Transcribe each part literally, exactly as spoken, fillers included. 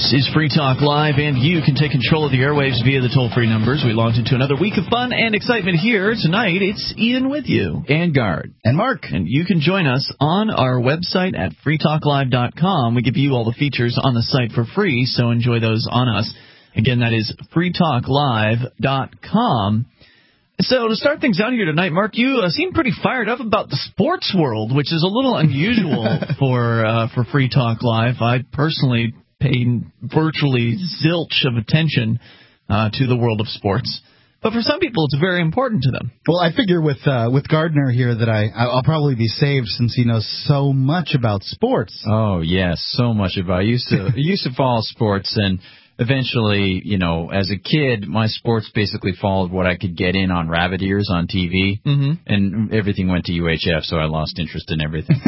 This is Free Talk Live, and you can take control of the airwaves via the toll-free numbers. We launch into another week of fun and excitement here. Tonight, it's Ian with you. And Guard. And Mark. And you can join us on our website at free talk live dot com. We give you all the features on the site for free, so enjoy those on us. Again, that is free talk live dot com. So to start things out here tonight, Mark, you uh, seem pretty fired up about the sports world, which is a little unusual for uh, for Free Talk Live. I personally pay virtually zilch of attention uh, to the world of sports, but for some people, it's very important to them. Well, I figure with uh, with Gardner here that I I'll probably be saved since he knows so much about sports. Oh yes, so much about. I used to I used to follow sports and. Eventually, you know, as a kid, my sports basically followed what I could get in on rabbit ears on T V, mm-hmm. and everything went to U H F, so I lost interest in everything.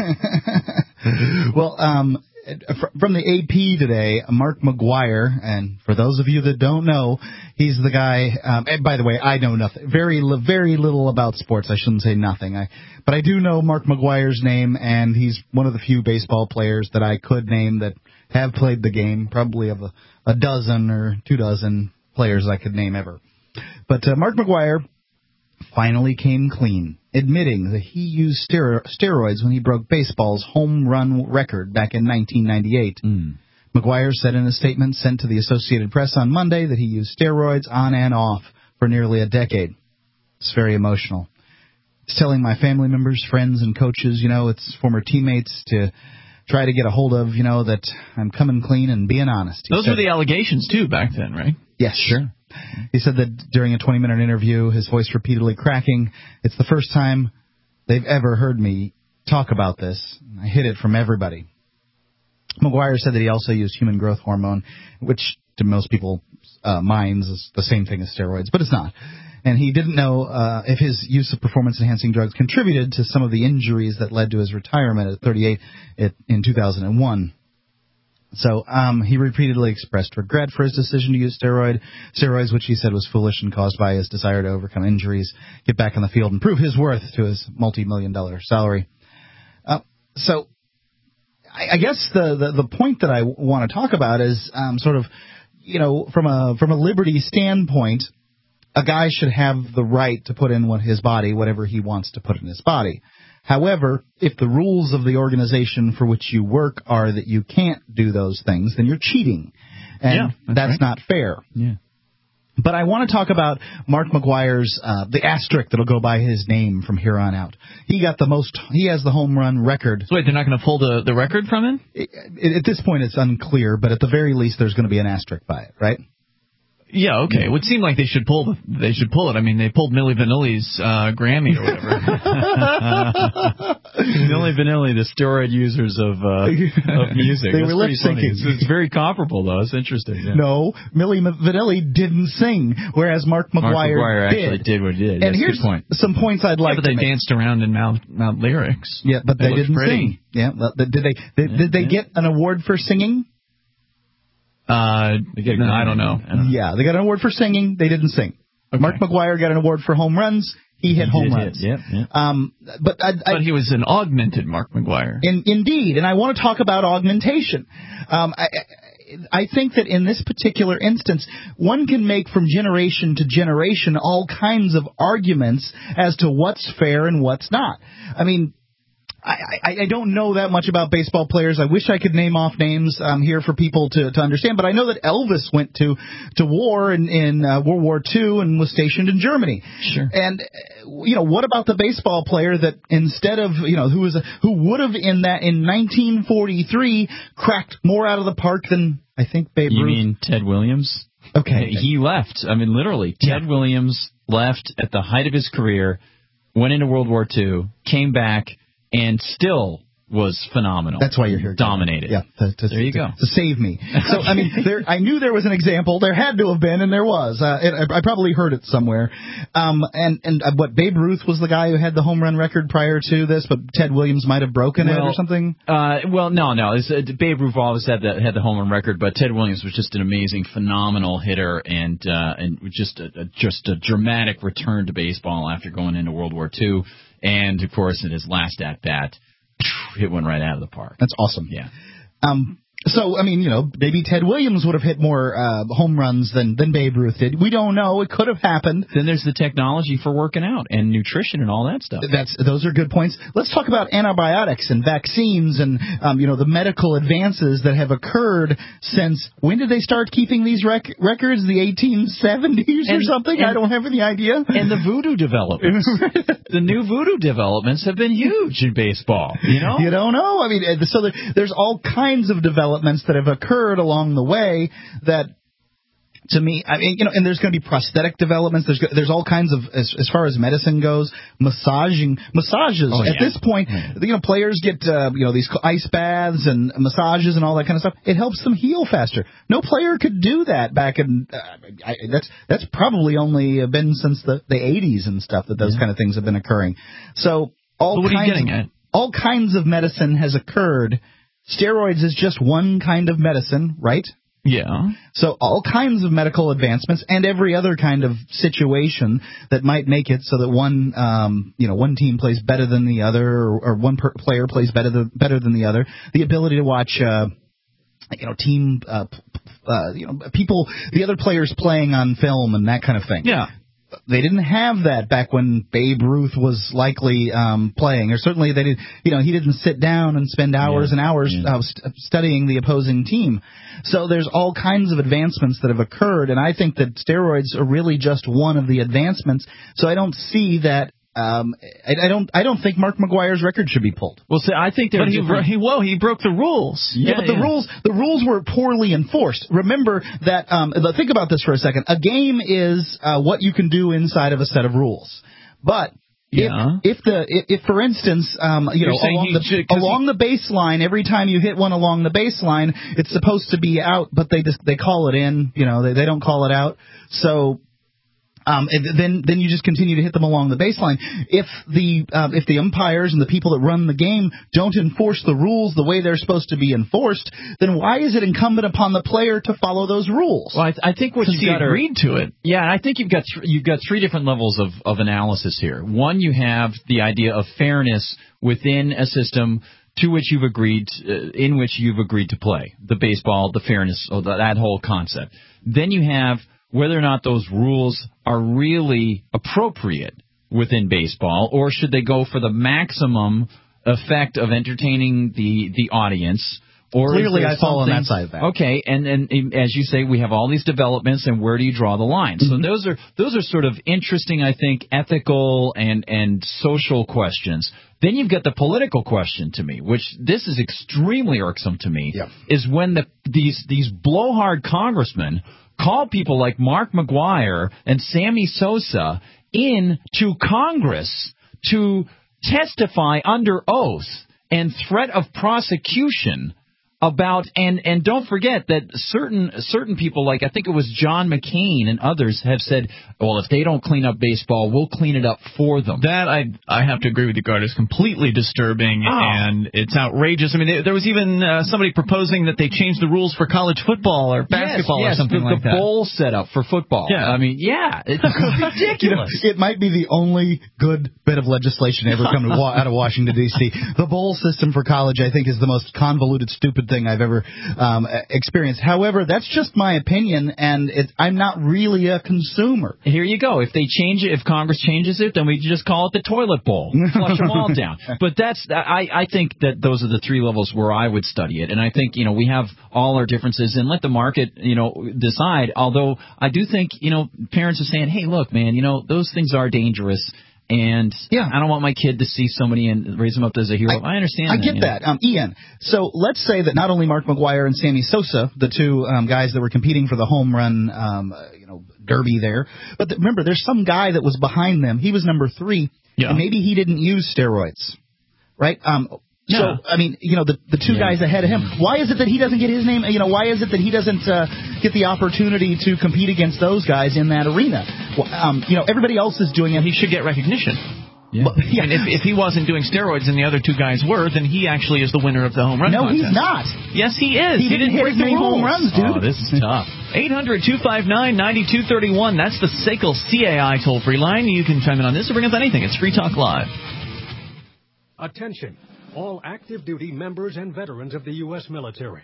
Well, um, from the A P today, Mark McGwire, and for those of you that don't know, he's the guy. Um, and by the way, I know nothing, very, very little about sports. I shouldn't say nothing, I, but I do know Mark McGwire's name, and he's one of the few baseball players that I could name that have played the game, probably of a, a dozen or two dozen players I could name ever. But uh, Mark McGwire finally came clean, admitting that he used stero- steroids when he broke baseball's home run record back in nineteen ninety-eight. Mm. McGwire said in a statement sent to the Associated Press on Monday that he used steroids on and off for nearly a decade. It's very emotional. He's telling my family members, friends, and coaches, you know, it's former teammates to try to get a hold of, you know, that I'm coming clean and being honest. He Those said, were the allegations, too, back then, right? Yes. Sure. He said that during a twenty-minute interview, his voice repeatedly cracking, it's the first time they've ever heard me talk about this. I hid it from everybody. McGwire said that he also used human growth hormone, which to most people's uh, minds is the same thing as steroids, but it's not. And he didn't know uh, if his use of performance-enhancing drugs contributed to some of the injuries that led to his retirement at thirty-eight in two thousand one. So um, he repeatedly expressed regret for his decision to use steroid, steroids, which he said was foolish and caused by his desire to overcome injuries, get back on the field, and prove his worth to his multi-million dollar salary. Uh, so I, I guess the, the, the point that I want to talk about is um, sort of, you know, from a from a liberty standpoint, a guy should have the right to put in what his body, whatever he wants to put in his body. However, if the rules of the organization for which you work are that you can't do those things, then you're cheating. And yeah, that's, that's right. Not fair. Yeah. But I want to talk about Mark McGwire's, uh, the asterisk that'll go by his name from here on out. He got the most, he has the home run record. So wait, they're not going to pull the, the record from him? It, it, at this point, it's unclear, but at the very least, there's going to be an asterisk by it, right? Yeah, okay. It would seem like they should pull they should pull it. I mean, they pulled Milli Vanilli's uh, Grammy or whatever. Milli Vanilli, the steroid users of uh, of music. They That's were lip syncing. It's, it's very comparable, though. It's interesting. Yeah. No, Milli Vanilli didn't sing, whereas Mark McGwire, Mark McGwire did. actually did what he did. And That's here's a good point. some points I'd like yeah, but to they make. danced around and mouth, mouth lyrics. Yeah, but they, they didn't pretty. sing. Yeah, well, did they? Did, yeah, did they yeah. get an award for singing? Uh, no, I don't know. I don't know. Yeah, they got an award for singing. They didn't sing. Okay. Mark McGwire got an award for home runs. He hit he home runs. Hit. Yep, yep. Um, but I, I, but he was an augmented Mark McGwire. In, indeed, and I want to talk about augmentation. Um, I, I think that in this particular instance, one can make from generation to generation all kinds of arguments as to what's fair and what's not. I mean, I, I, I don't know that much about baseball players. I wish I could name off names um, here for people to, to understand, but I know that Elvis went to, to war in, in uh, World War Two and was stationed in Germany. Sure. And, you know, what about the baseball player that instead of, you know, who was a, who would have in that in nineteen forty-three cracked more out of the park than I think Babe Ruth? You mean Ted Williams? Okay. He left. I mean, literally, Ted yeah. Williams left at the height of his career, went into World War Two, came back, and still was phenomenal. That's why you're here. Dominated. Yeah. To, to, there you to, go. To save me. So, I mean, there, I knew there was an example. There had to have been, and there was. Uh, it, I, I probably heard it somewhere. Um, and, and uh, what, Babe Ruth was the guy who had the home run record prior to this, but Ted Williams might have broken well, it or something? Uh, well, no, no. It's, uh, Babe Ruth always had the, had the home run record, but Ted Williams was just an amazing, phenomenal hitter and uh, and just a, a, just a dramatic return to baseball after going into World War Two. And, of course, in his last at-bat, hit one right out of the park. That's awesome. Yeah. Um, So, I mean, you know, maybe Ted Williams would have hit more uh, home runs than, than Babe Ruth did. We don't know. It could have happened. Then there's the technology for working out and nutrition and all that stuff. That's Those are good points. Let's talk about antibiotics and vaccines and, um, you know, the medical advances that have occurred since, when did they start keeping these rec- records? The eighteen seventies and, or something? And, I don't have any idea. And the voodoo developments. The new voodoo developments have been huge in baseball, you know? You don't know. I mean, so there, there's all kinds of developments that have occurred along the way that, to me, I mean, you know, and there's going to be prosthetic developments. There's there's all kinds of, as, as far as medicine goes, massaging massages. Oh, At yeah. this point, yeah. you know, players get uh, you know these ice baths and massages and all that kind of stuff. It helps them heal faster. No player could do that back in. Uh, I, that's that's probably only been since the the eighties and stuff that those yeah. kind of things have been occurring. So all but what kinds are you getting of, at? all kinds of medicine has occurred. Steroids is just one kind of medicine, right? Yeah. So all kinds of medical advancements and every other kind of situation that might make it so that one, um, you know, one team plays better than the other, or, or one per player plays better than, better than the other. The ability to watch, uh, you know, team, uh, uh, you know, people, the other players playing on film and that kind of thing. Yeah. They didn't have that back when Babe Ruth was likely um, playing, or certainly they did. You know, he didn't sit down and spend hours yeah, and hours yeah. uh, st- studying the opposing team. So there's all kinds of advancements that have occurred, and I think that steroids are really just one of the advancements. So I don't see that. Um, I, I don't. I don't think Mark McGwire's record should be pulled. Well, see, I think there. But he, bro- he whoa, he broke the rules. Yeah, Yeah, but the yeah. rules the rules were poorly enforced. Remember that. Um, think about this for a second. A game is uh, what you can do inside of a set of rules. But Yeah. if, if the if, if for instance, um, you You're know, saying along he the should- 'cause along the baseline, every time you hit one along the baseline, it's supposed to be out, but they just they call it in. You know, they they don't call it out. So. Um, and then, then you just continue to hit them along the baseline. If the um, if the umpires and the people that run the game don't enforce the rules the way they're supposed to be enforced, then why is it incumbent upon the player to follow those rules? Well, I, th- I think what you've he got agreed to it. Yeah, and I think you've got th- you've got three different levels of, of analysis here. One, you have the idea of fairness within a system to which you've agreed, uh, in which you've agreed to play the baseball, the fairness, or the, that whole concept. Then you have whether or not those rules are really appropriate within baseball, or should they go for the maximum effect of entertaining the the audience. Or Clearly, I fall on that side of that. Okay, and and as you say, we have all these developments, and where do you draw the line? Mm-hmm. So those are those are sort of interesting, I think, ethical and and social questions. Then you've got the political question to me, which this is extremely irksome to me. Yeah. Is when the these these blowhard congressmen call people like Mark McGwire and Sammy Sosa in to Congress to testify under oath and threat of prosecution about, and and don't forget that certain certain people, like I think it was John McCain and others, have said, well, if they don't clean up baseball, we'll clean it up for them. That I I have to agree with you, Gard, is completely disturbing, Oh. and it's outrageous. I mean, there, there was even uh, somebody proposing that they change the rules for college football or basketball yes, yes, or something the, like the that. bowl setup for football. Yeah. I mean, yeah, it's ridiculous. You know, it might be the only good bit of legislation ever come to wa- out of Washington, D C The bowl system for college, I think, is the most convoluted, stupid thing I've ever um, experienced. However, that's just my opinion, and it, I'm not really a consumer. Here you go. If they change it, if Congress changes it, then we just call it the toilet bowl. Flush them all down. But that's, I, I think that those are the three levels where I would study it. And I think, you know, we have all our differences, and let the market, you know, decide. Although I do think, you know, parents are saying, hey, look, man, you know, those things are dangerous. And yeah. I don't want my kid to see somebody and raise him up as a hero. I, I understand I that. get you know. that. Um, Ian, so let's say that not only Mark McGwire and Sammy Sosa, the two um, guys that were competing for the home run um, uh, you know, derby there, but th- remember, there's some guy that was behind them. He was number three, yeah. and maybe he didn't use steroids, right? Um, Yeah. So, I mean, you know, the the two Yeah. guys ahead of him, why is it that he doesn't get his name, you know, why is it that he doesn't uh, get the opportunity to compete against those guys in that arena? Well, um, you know, everybody else is doing it. He should get recognition. Yeah. Well, yeah. And if, if he wasn't doing steroids and the other two guys were, then he actually is the winner of the home run No, contest. he's not. Yes, he is. He didn't hit break as many the home rules. runs, dude. Oh, this is tough. eight hundred, two five nine, nine two three one. That's the S A C L C A I toll-free line. You can chime in on this or bring up anything. It's Free Talk Live. Attention, all active duty members and veterans of the U S military.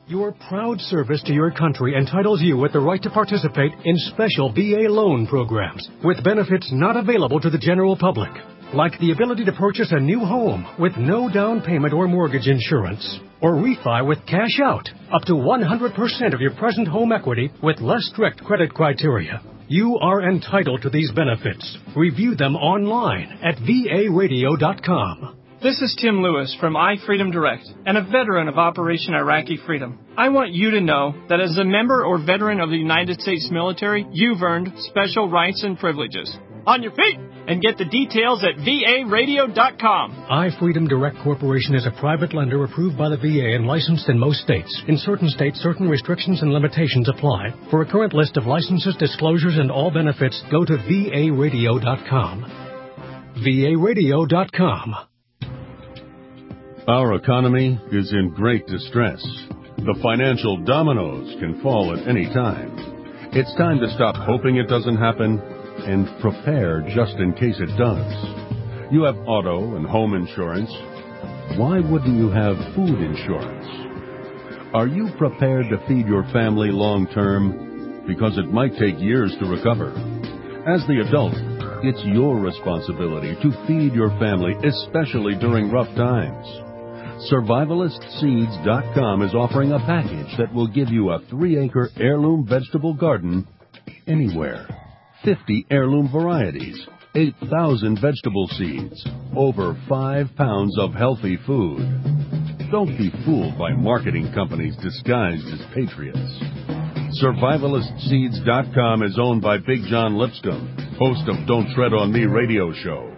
Your proud service to your country entitles you with the right to participate in special V A loan programs with benefits not available to the general public, like the ability to purchase a new home with no down payment or mortgage insurance, or refi with cash out, up to one hundred percent of your present home equity with less strict credit criteria. You are entitled to these benefits. Review them online at V A radio dot com. This is Tim Lewis from iFreedom Direct and a veteran of Operation Iraqi Freedom. I want you to know that as a member or veteran of the United States military, you've earned special rights and privileges. On your feet! And get the details at V A radio dot com. iFreedom Direct Corporation is a private lender approved by the V A and licensed in most states. In certain states, certain restrictions and limitations apply. For a current list of licenses, disclosures, and all benefits, go to V A radio dot com. V A radio dot com. Our economy is in great distress. The financial dominoes can fall at any time. It's time to stop hoping it doesn't happen and prepare just in case it does. You have auto and home insurance. Why wouldn't you have food insurance? Are you prepared to feed your family long term? Because it might take years to recover. As the adult, it's your responsibility to feed your family, especially during rough times. Survivalist Seeds dot com is offering a package that will give you a three-acre heirloom vegetable garden anywhere. fifty heirloom varieties, eight thousand vegetable seeds, over five pounds of healthy food. Don't be fooled by marketing companies disguised as patriots. Survivalist Seeds dot com is owned by Big John Lipscomb, host of Don't Tread on Me radio show.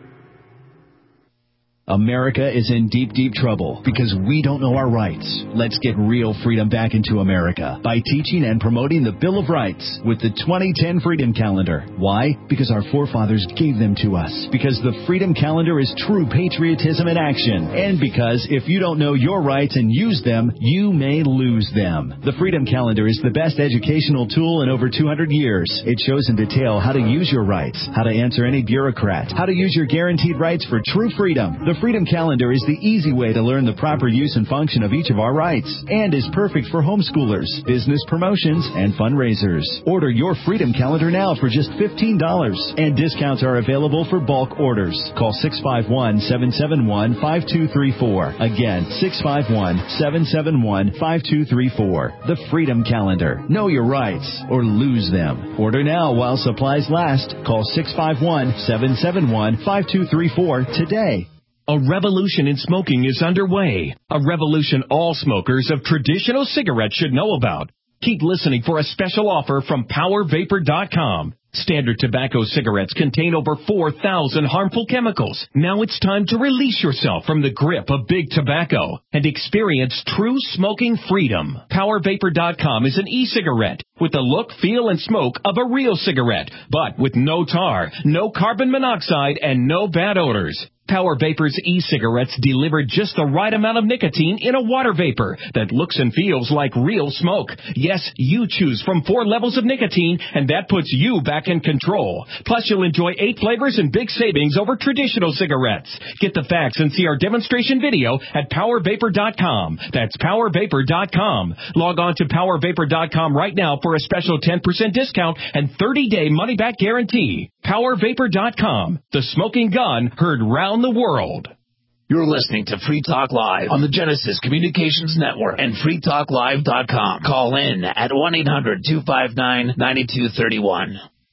America is in deep, deep trouble because we don't know our rights. Let's get real freedom back into America by teaching and promoting the Bill of Rights with the twenty ten Freedom Calendar. Why? Because our forefathers gave them to us. Because the Freedom Calendar is true patriotism in action. And because if you don't know your rights and use them, you may lose them. The Freedom Calendar is the best educational tool in over two hundred years. It shows in detail how to use your rights, how to answer any bureaucrat, how to use your guaranteed rights for true freedom. The Freedom Calendar is the easy way to learn the proper use and function of each of our rights and is perfect for homeschoolers, business promotions, and fundraisers. Order your Freedom Calendar now for just fifteen dollars, and discounts are available for bulk orders. Call six five one, seven seven one, five two three four. Again, six five one, seven seven one, five two three four. The Freedom Calendar. Know your rights or lose them. Order now while supplies last. Call six five one, seven seven one, five two three four today. A revolution in smoking is underway. A revolution all smokers of traditional cigarettes should know about. Keep listening for a special offer from Power Vapor dot com. Standard tobacco cigarettes contain over four thousand harmful chemicals. Now it's time to release yourself from the grip of big tobacco and experience true smoking freedom. Power Vapor dot com is an e-cigarette with the look, feel, and smoke of a real cigarette, but with no tar, no carbon monoxide, and no bad odors. Power Vapor's e-cigarettes deliver just the right amount of nicotine in a water vapor that looks and feels like real smoke. Yes, you choose from four levels of nicotine, and that puts you back in control. Plus, you'll enjoy eight flavors and big savings over traditional cigarettes. Get the facts and see our demonstration video at Power Vapor dot com. That's Power Vapor dot com. Log on to Power Vapor dot com right now for a special ten percent discount and thirty-day money-back guarantee. Power Vapor dot com. The smoking gun heard round the world. You're listening to Free Talk Live on the Genesis Communications Network and free talk live dot com. Call in at one eight hundred, two five nine, nine two three one.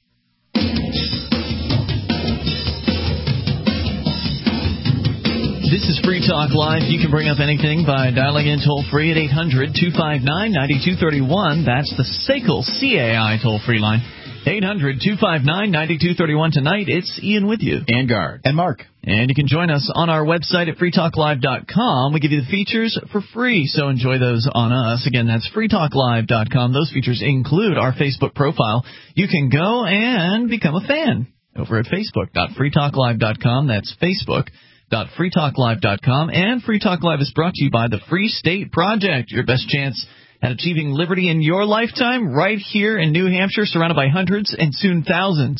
This is Free Talk Live. You can bring up anything by dialing in toll-free at eight hundred, two five nine, nine two three one. That's the S A C L C A I toll-free line. eight hundred, two five nine, nine two three one. Tonight, it's Ian with you. And Guard. And Mark. And you can join us on our website at free talk live dot com. We give you the features for free, so enjoy those on us. Again, that's free talk live dot com. Those features include our Facebook profile. You can go and become a fan over at facebook dot free talk live dot com. That's facebook dot free talk live dot com. And Free Talk Live is brought to you by the Free State Project. Your best chance at achieving liberty in your lifetime right here in New Hampshire, surrounded by hundreds and soon thousands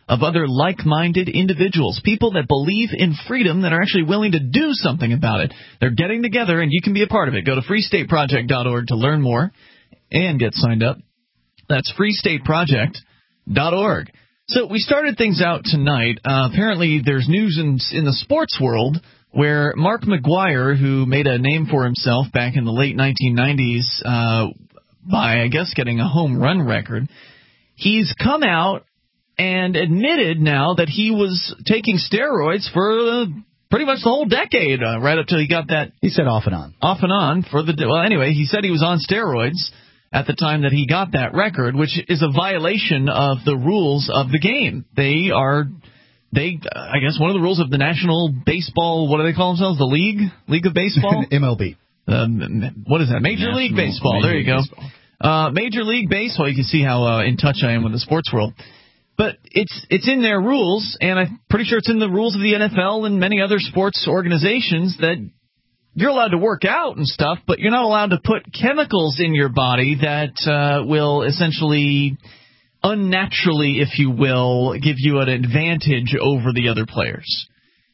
of other like-minded individuals, people that believe in freedom that are actually willing to do something about it. They're getting together, and you can be a part of it. Go to free state project dot org to learn more and get signed up. That's free state project dot org. So we started things out tonight. Uh, apparently there's news in, in the sports world where Mark McGwire, who made a name for himself back in the late nineteen nineties uh, by, I guess, getting a home run record, he's come out and admitted now that he was taking steroids for uh, pretty much the whole decade, uh, right up till he got that. He said off and on. Off and on for the. Well, anyway, he said he was on steroids at the time that he got that record, which is a violation of the rules of the game. They are, they, I guess, one of the rules of the National Baseball. What do they call themselves? The League, League of Baseball, M L B. Um, what is that? Major National, League Baseball. Major there you League go. Baseball. Uh, Major League Baseball. You can see how uh, in touch I am with the sports world. But it's it's in their rules, and I'm pretty sure it's in the rules of the N F L and many other sports organizations that you're allowed to work out and stuff, but you're not allowed to put chemicals in your body that uh, will essentially unnaturally, if you will, give you an advantage over the other players.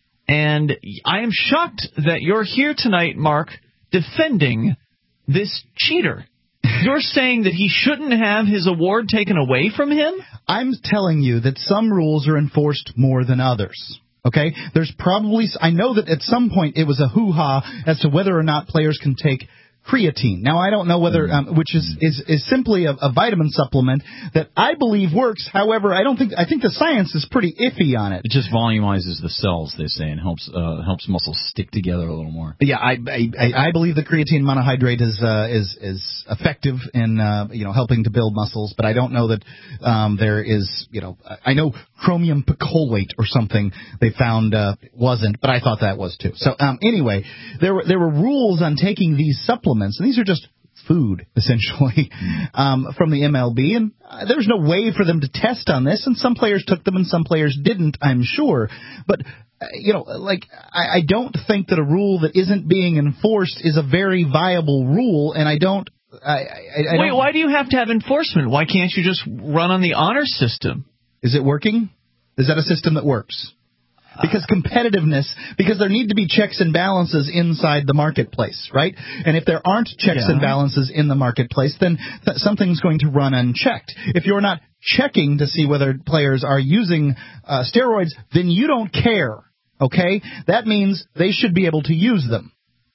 And I am shocked that you're here tonight, Mark, defending this cheater. You're saying that he shouldn't have his award taken away from him? I'm telling you that some rules are enforced more than others. Okay? There's probably, I know that at some point it was a hoo-ha as to whether or not players can take creatine. Now, I don't know whether, um, which is, is, is simply a, a vitamin supplement that I believe works. However, I don't think, I think the science is pretty iffy on it. It just volumizes the cells, they say, and helps uh, helps muscles stick together a little more. Yeah, I I, I believe that creatine monohydrate is uh, is is effective in uh, you know helping to build muscles, but I don't know that um, there is you know I know chromium picolate or something they found uh, wasn't, but I thought that was too. So um, anyway, there were there were rules on taking these supplements, and these are just food, essentially, um, from the M L B, and uh, there's no way for them to test on this, and some players took them and some players didn't, I'm sure. But, uh, you know, like, I, I don't think that a rule that isn't being enforced is a very viable rule, and I don't... I, I, I Wait, don't, why do you have to have enforcement? Why can't you just run on the honor system? Is it working? Is that a system that works? Because competitiveness, because there need to be checks and balances inside the marketplace, right? And if there aren't checks yeah. and balances in the marketplace, then th- something's going to run unchecked. If you're not checking to see whether players are using uh, steroids, then you don't care, okay? That means they should be able to use them.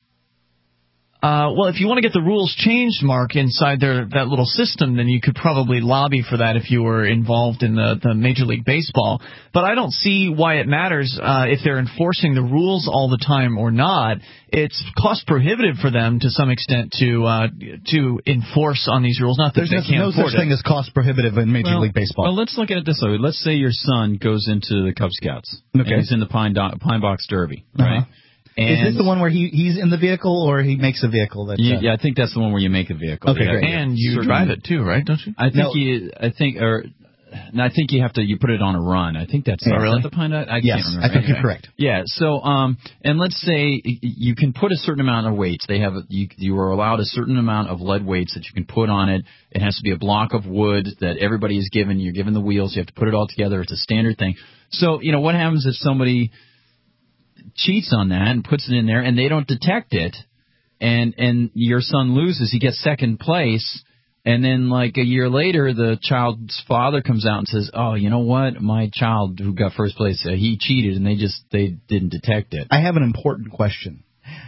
Uh, well, if you want to get the rules changed, Mark, inside their that little system, then you could probably lobby for that if you were involved in the, the Major League Baseball. But I don't see why it matters uh, if they're enforcing the rules all the time or not. It's cost prohibitive for them to some extent to uh, to enforce on these rules. Not that There's they can't no afford such thing it. as cost prohibitive in Major well, League Baseball. Well, let's look at it this way. Let's say your son goes into the Cub Scouts. Okay. And he's in the Pine, Do- Pine Box Derby, right? Uh-huh. And is this the one where he he's in the vehicle or he makes a vehicle? That, uh, yeah, yeah, I think that's the one where you make a vehicle. Okay, yeah, great. yeah. And you Certain- drive it too, right? Don't you? I think No. you, I think, or no, I think you have to, you put it on a run. I think that's Oh, is really? that the Pine. I yes, can't remember. I think Anyway. you're correct. Yeah. So, um, and let's say you can put a certain amount of weights. They have, a, you, you are allowed a certain amount of lead weights that you can put on it. It has to be a block of wood that everybody is given. You're given the wheels. You have to put it all together. It's a standard thing. So, you know, what happens if somebody cheats on that and puts it in there and they don't detect it, and and your son loses, he gets second place, and then like a year later the child's father comes out and says, oh, you know what, my child who got first place, uh, he cheated, and they just they didn't detect it. I have an important question.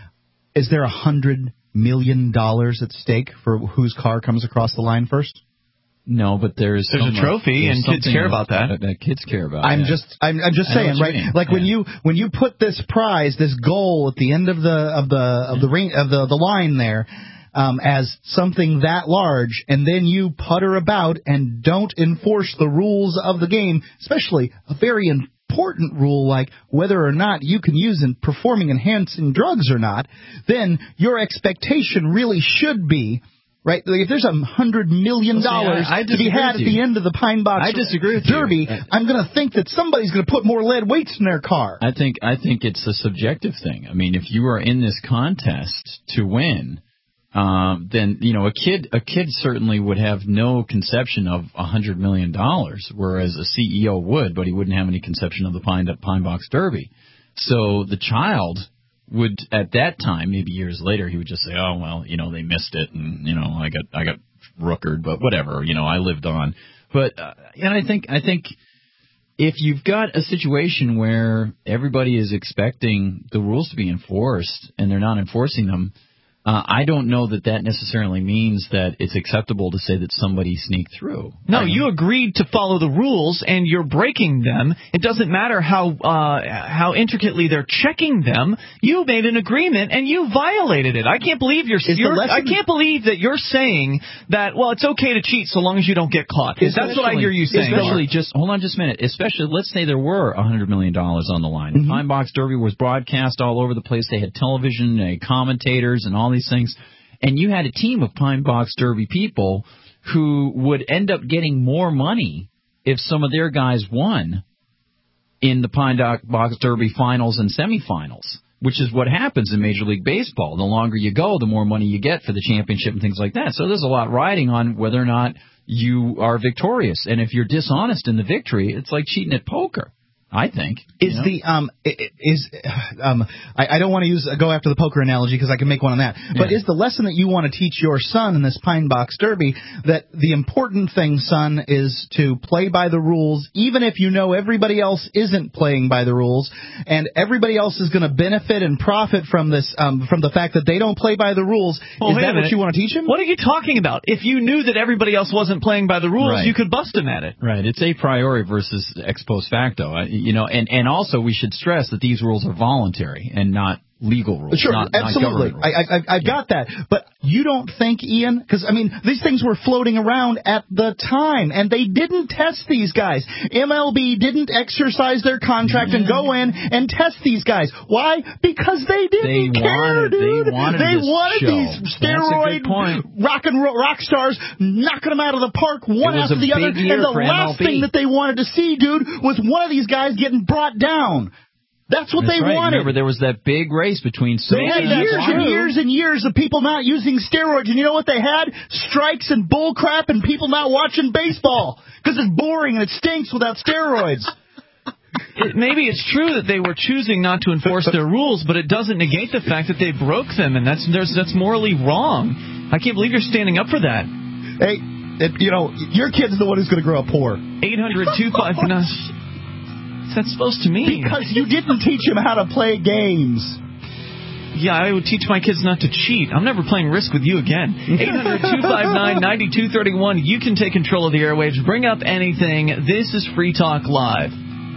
Is there a hundred million dollars at stake for whose car comes across the line first? No, but there's There's a some, trophy, there's and kids something care about that. that, that kids care about. I'm yeah. just, I'm, I'm just I know saying, what you right? mean. Like when Yeah. you when you put this prize, this goal at the end of the of the of the ring of the the line there, um, as something that large, and then you putter about and don't enforce the rules of the game, especially a very important rule like whether or not you can use in performing enhancing drugs or not, then your expectation really should be. Right, like if there's a hundred million dollars I- I to be disagree had at with the you. end of the Pine Box I disagree with you. Derby, Uh, I'm going to think that somebody's going to put more lead weights in their car. I think I think it's a subjective thing. I mean, if you are in this contest to win, um, then you know a kid a kid certainly would have no conception of a hundred million dollars, whereas a C E O would, but he wouldn't have any conception of the Pine Pine Box Derby. So the child would, at that time, maybe years later, he would just say, "Oh well, you know, they missed it, and you know, I got I got rookered, but whatever, you know, I lived on." But uh, and I think I think. If you've got a situation where everybody is expecting the rules to be enforced and they're not enforcing them, uh, I don't know that that necessarily means that it's acceptable to say that somebody sneaked through. No, I mean, you agreed to follow the rules, and you're breaking them. It doesn't matter how uh, how intricately they're checking them. You made an agreement, and you violated it. I can't believe you're. you're I can't believe that you're saying that. Well, it's okay to cheat so long as you don't get caught. That's what I hear you saying. Especially, just hold on, just a minute. Especially, let's say there were a hundred million dollars on the line. Mm-hmm. Pine Box Derby was broadcast all over the place. They had television, they had commentators, and all these things, and you had a team of Pine Box Derby people who would end up getting more money if some of their guys won in the Pine Box Derby finals and semifinals, which is what happens in Major League Baseball. The longer you go, the more money you get for the championship and things like that. So there's a lot riding on whether or not you are victorious. And if you're dishonest in the victory, it's like cheating at poker. I think is you know? the um is um I, I don't want to use go after the poker analogy because I can make one on that. But yeah. Is the lesson that you want to teach your son in this Pine Box Derby that the important thing, son, is to play by the rules, even if you know everybody else isn't playing by the rules, and everybody else is going to benefit and profit from this um from the fact that they don't play by the rules? Well, is that what you want to teach him? What are you talking about? If you knew that everybody else wasn't playing by the rules, right. you could bust him at it. Right. It's a priori versus ex post facto. I, You know, and, and also we should stress that these rules are voluntary and not legal rules. Sure, not, absolutely. Not I, I, I've yeah. got that. But you don't think, Ian, because, I mean, these things were floating around at the time, and they didn't test these guys. M L B didn't exercise their contract yeah. and go in and test these guys. Why? Because they didn't they care, wanted, dude. They wanted, they wanted show. these steroid rock and roll rock stars knocking them out of the park one after the other. And the last thing that they wanted to see, dude, was one of these guys getting brought down. That's what That's they right. wanted. Remember, there was that big race between Sosa They had and years and years and years of people not using steroids, and you know what they had? Strikes and bull crap and people not watching baseball because it's boring and it stinks without steroids. It, maybe it's true that they were choosing not to enforce their rules, but it doesn't negate the fact that they broke them, and that's there's, that's morally wrong. I can't believe you're standing up for that. Hey, it, you know, your kid's the one who's going to grow up poor. eight hundred two five nine What's that supposed to mean? Because you didn't teach him how to play games. Yeah, I would teach my kids not to cheat. I'm never playing Risk with you again. eight hundred two five nine nine two three one. You can take control of the airwaves. Bring up anything. This is Free Talk Live.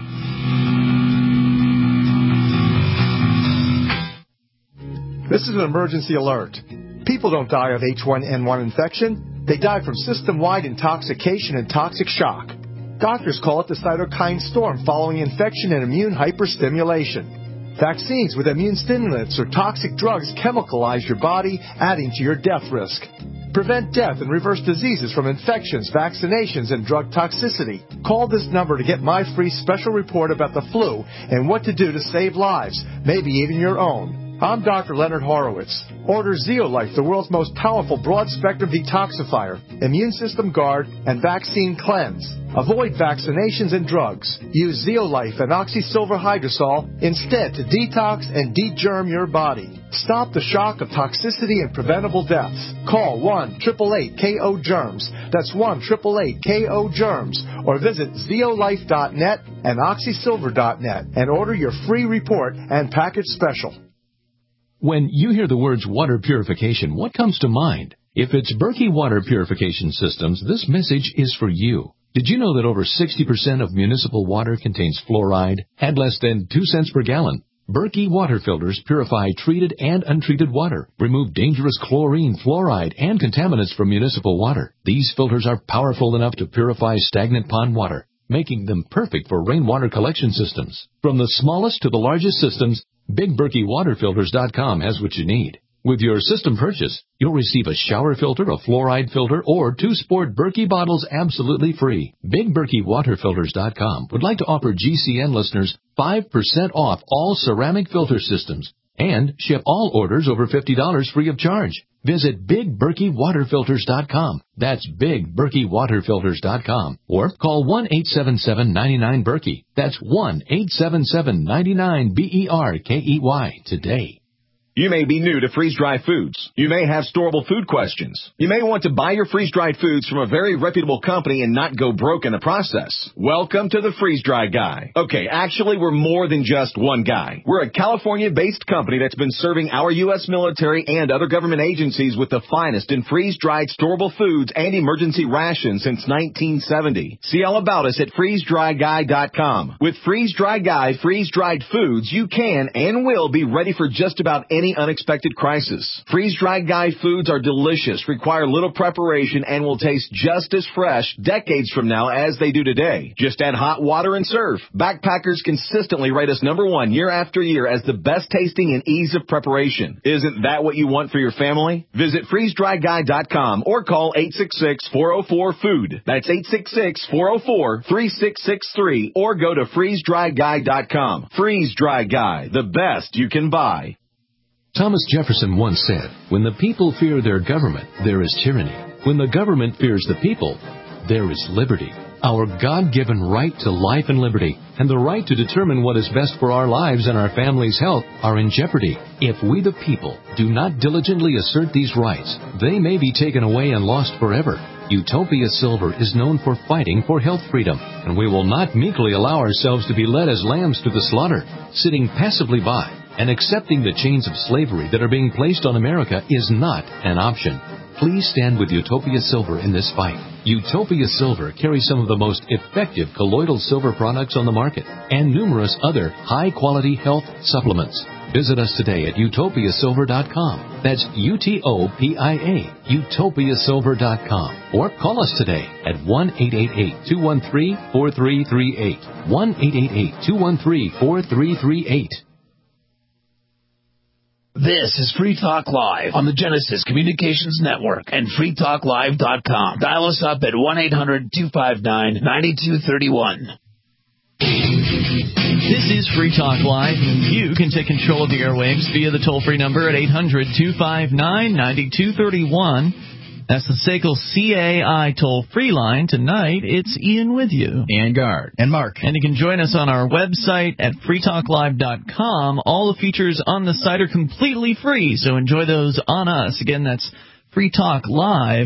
This is an emergency alert. People don't die of H one N one infection. They die from system-wide intoxication and toxic shock. Doctors call it the cytokine storm following infection and immune hyperstimulation. Vaccines with immune stimulants or toxic drugs chemicalize your body, adding to your death risk. Prevent death and reverse diseases from infections, vaccinations, and drug toxicity. Call this number to get my free special report about the flu and what to do to save lives, maybe even your own. I'm Doctor Leonard Horowitz. Order Zeolife, the world's most powerful broad-spectrum detoxifier, immune system guard, and vaccine cleanse. Avoid vaccinations and drugs. Use Zeolife and Oxysilver Hydrosol instead to detox and de-germ your body. Stop the shock of toxicity and preventable deaths. Call one eight eight eight K O germs. That's one eight eight eight K O germs. Or visit zeolife dot net and oxysilver dot net and order your free report and package special. When you hear the words water purification, what comes to mind? If it's Berkey Water Purification Systems, this message is for you. Did you know that over sixty percent of municipal water contains fluoride and less than two cents per gallon? Berkey water filters purify treated and untreated water, remove dangerous chlorine, fluoride, and contaminants from municipal water. These filters are powerful enough to purify stagnant pond water, making them perfect for rainwater collection systems. From the smallest to the largest systems, Big Berkey Water Filters dot com has what you need. With your system purchase, you'll receive a shower filter, a fluoride filter, or two sport Berkey bottles absolutely free. Big Berkey Water Filters dot com would like to offer G C N listeners five percent off all ceramic filter systems and ship all orders over fifty dollars free of charge. Visit Big Berkey Water Filters dot com. That's Big Berkey Water Filters dot com. Or call one eight seven seven, nine nine, Berkey. That's one eight seven seven, nine nine, B E R K E Y today. You may be new to freeze-dried foods. You may have storable food questions. You may want to buy your freeze-dried foods from a very reputable company and not go broke in the process. Welcome to the Freeze-Dry Guy. Okay, actually, we're more than just one guy. We're a California-based company that's been serving our U S military and other government agencies with the finest in freeze-dried storable foods and emergency rations since nineteen seventy. See all about us at freeze dry guy dot com. With Freeze-Dry Guy freeze-dried foods, you can and will be ready for just about any Any unexpected crisis. Freeze-dried Guy foods are delicious, require little preparation, and will taste just as fresh decades from now as they do today. Just add hot water and serve. Backpackers consistently rate us number one year after year as the best tasting and ease of preparation. Isn't that what you want for your family? Visit freeze dry guy dot com or call eight six six, four oh four, food. That's eight six six, four oh four, three six six three or go to freeze dry guy dot com. Freeze-Dry Guy, the best you can buy. Thomas Jefferson once said, "When the people fear their government, there is tyranny. When the government fears the people, there is liberty." Our God-given right to life and liberty and the right to determine what is best for our lives and our families' health are in jeopardy. If we the people do not diligently assert these rights, they may be taken away and lost forever. Utopia Silver is known for fighting for health freedom, and we will not meekly allow ourselves to be led as lambs to the slaughter. Sitting passively by and accepting the chains of slavery that are being placed on America is not an option. Please stand with Utopia Silver in this fight. Utopia Silver carries some of the most effective colloidal silver products on the market and numerous other high-quality health supplements. Visit us today at utopia silver dot com. That's U T O P I A, utopia silver dot com. Or call us today at one eight eight eight, two one three, four three three eight. one eight eight eight, two one three, four three three eight. This is Free Talk Live on the Genesis Communications Network and free talk live dot com. Dial us up at one eight hundred, two five nine, nine two three one. This is Free Talk Live. You can take control of the airwaves via the toll-free number at eight hundred, two five nine, nine two three one. That's the S A C L C A I toll-free line. Tonight, it's Ian with you. And Guard. And Mark. And you can join us on our website at free talk live dot com. All the features on the site are completely free, so enjoy those on us. Again, that's free talk live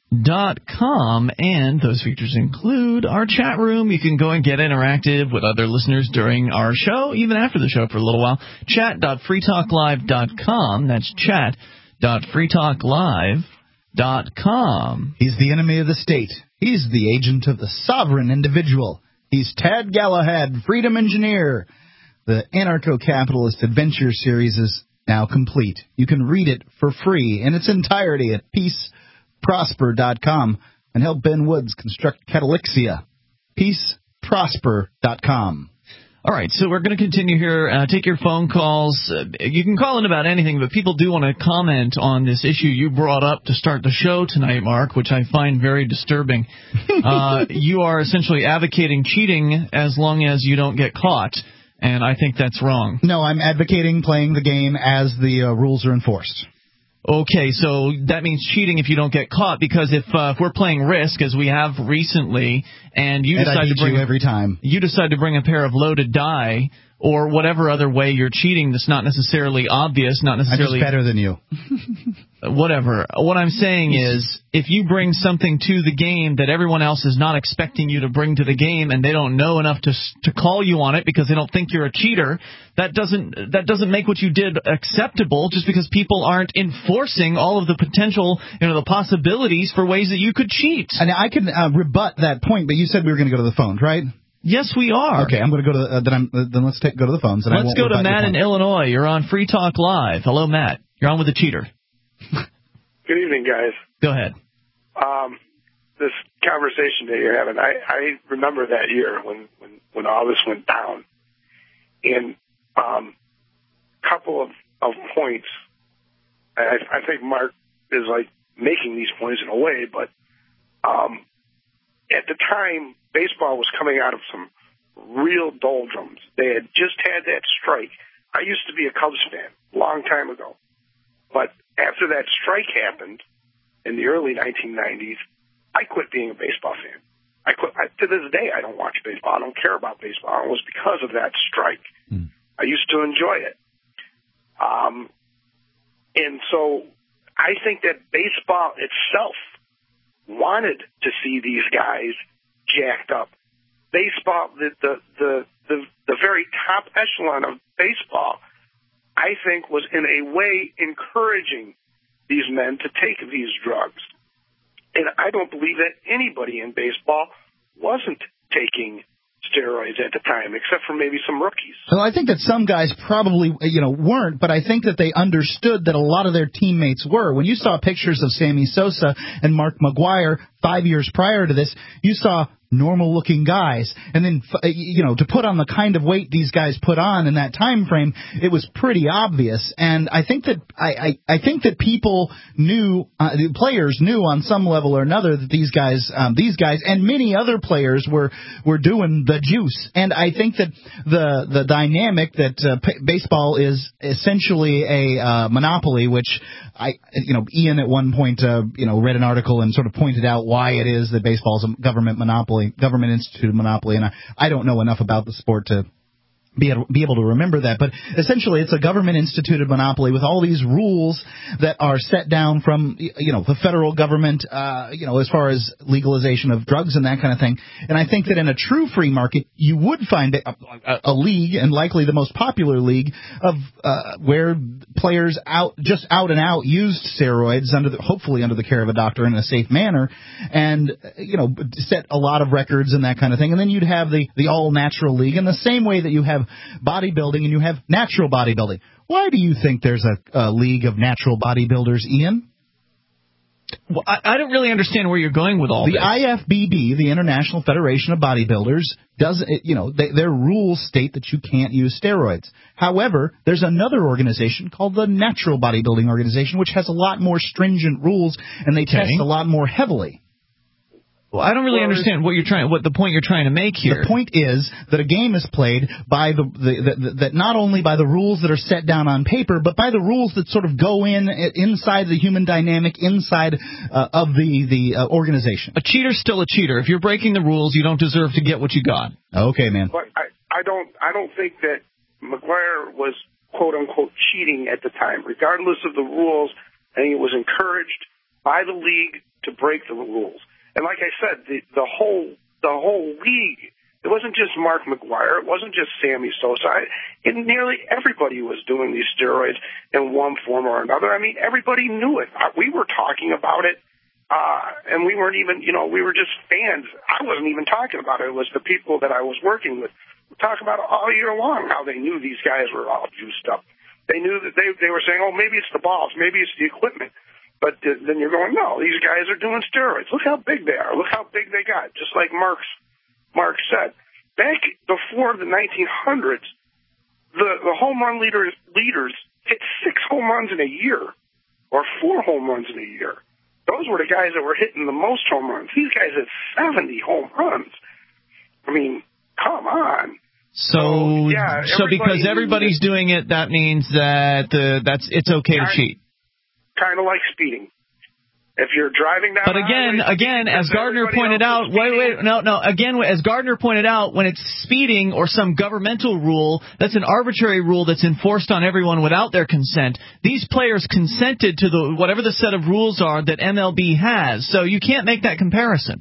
dot com, and those features include our chat room. You can go and get interactive with other listeners during our show, even after the show for a little while. chat dot free talk live dot com. That's chat dot free talk live dot com. He's the enemy of the state. He's the agent of the sovereign individual. He's Tad Galahad, Freedom Engineer. The Anarcho-Capitalist Adventure series is now complete. You can read it for free in its entirety at peace prosper dot com and help Ben Woods construct Catalixia. peace prosper dot com. All right, so we're going to continue here. Uh, take your phone calls. Uh, you can call in about anything, but people do want to comment on this issue you brought up to start the show tonight, Mark, which I find very disturbing. uh, you are essentially advocating cheating as long as you don't get caught, and I think that's wrong. No, I'm advocating playing the game as the uh, rules are enforced. Okay, so that means cheating if you don't get caught, because if, uh, if we're playing Risk, as we have recently, and you and decide I beat to bring you every time, you decide to bring a pair of loaded die, or whatever other way you're cheating that's not necessarily obvious, not necessarily... I'm just better than you. Whatever. What I'm saying is, if you bring something to the game that everyone else is not expecting you to bring to the game, and they don't know enough to to call you on it because they don't think you're a cheater, that doesn't that doesn't make what you did acceptable, just because people aren't enforcing all of the potential, you know, the possibilities for ways that you could cheat. And I can uh, rebut that point, but you said we were going to go to the phones, right? Yes, we are. Okay, I'm going to go to the, uh, then. I'm, uh, then let's take, go to the phones. And let's I won't go to Matt in Illinois. You're on Free Talk Live. Hello, Matt. You're on with the cheater. Good evening, guys. Go ahead. Um, this conversation that you're having, I, I remember that year when, when, when all this went down. And a um, couple of, of points, I, I think Mark is like making these points in a way, but um, at the time, baseball was coming out of some real doldrums. They had just had that strike I used to be a Cubs fan a long time ago. But after that strike happened in the early nineteen nineties, I quit being a baseball fan. I quit. I, to this day, I don't watch baseball. I don't care about baseball. It was because of that strike. Mm. I used to enjoy it. Um, and so I think that baseball itself wanted to see these guys jacked up. Baseball, the the the the, the very top echelon of baseball, I think, was in a way encouraging these men to take these drugs. And I don't believe that anybody in baseball wasn't taking steroids at the time, except for maybe some rookies. Well, I think that some guys probably, you know, weren't, but I think that they understood that a lot of their teammates were. When you saw pictures of Sammy Sosa and Mark McGwire five years prior to this, you saw normal-looking guys. And then, you know, to put on the kind of weight these guys put on in that time frame, it was pretty obvious. And I think that I, I, I think that people knew, uh, the players knew on some level or another that these guys, um, these guys, and many other players were were doing the juice. And I think that the the dynamic that uh, p- baseball is essentially a uh, monopoly, which I, you know, Ian at one point, uh, you know, read an article and sort of pointed out why it is that baseball is a government monopoly, government instituted monopoly, and I, I don't know enough about the sport to be able, be able to remember that. But essentially, it's a government-instituted monopoly with all these rules that are set down from, you know, the federal government, uh, you know, as far as legalization of drugs and that kind of thing. And I think that in a true free market, you would find a, a, a league, and likely the most popular league, of uh, where players out just out and out used steroids under the, hopefully under the care of a doctor in a safe manner, and you know, set a lot of records and that kind of thing. And then you'd have the the all natural league in the same way that you have bodybuilding and you have natural bodybuilding. Why do you think there's a, a league of natural bodybuilders, Ian? Well, I, I don't really understand where you're going with all the this. The I F B B, the International Federation of Bodybuilders, does, you know, they, their rules state that you can't use steroids. However, there's another organization called the Natural Bodybuilding Organization, which has a lot more stringent rules, and they okay. test a lot more heavily. Well, I don't really well, understand what you're trying, what the point you're trying to make here. The point is that a game is played by the, the, the that not only by the rules that are set down on paper, but by the rules that sort of go in inside the human dynamic, inside uh, of the the uh, organization. A cheater's still a cheater. If you're breaking the rules, you don't deserve to get what you got. Okay, man. But I, I don't I don't think that McGwire was quote unquote cheating at the time, regardless of the rules. I think it was encouraged by the league to break the rules. And like I said, the, the whole the whole league, it wasn't just Mark McGwire, it wasn't just Sammy Sosa. I, and nearly everybody was doing these steroids in one form or another. I mean, everybody knew it. We were talking about it, uh, and we weren't even, you know, we were just fans. I wasn't even talking about it. It was the people that I was working with who talked about it all year long, how they knew these guys were all juiced up. They knew that they they were saying, oh, maybe it's the balls, maybe it's the equipment. But then you're going, no, these guys are doing steroids. Look how big they are. Look how big they got. Just like Mark's, Mark said. Back before the nineteen hundreds, the, the home run leaders, leaders hit six home runs in a year or four home runs in a year. Those were the guys that were hitting the most home runs. These guys had seventy home runs. I mean, come on. So, so, yeah, so because everybody's doing it, that means that uh, that's it's okay to cheat. Kind of like speeding. If you're driving down, but again, highway, again, as Gardner pointed out, wait, wait, no, no, again, as Gardner pointed out, when it's speeding or some governmental rule, that's an arbitrary rule that's enforced on everyone without their consent. These players consented to the whatever the set of rules are that M L B has, so you can't make that comparison.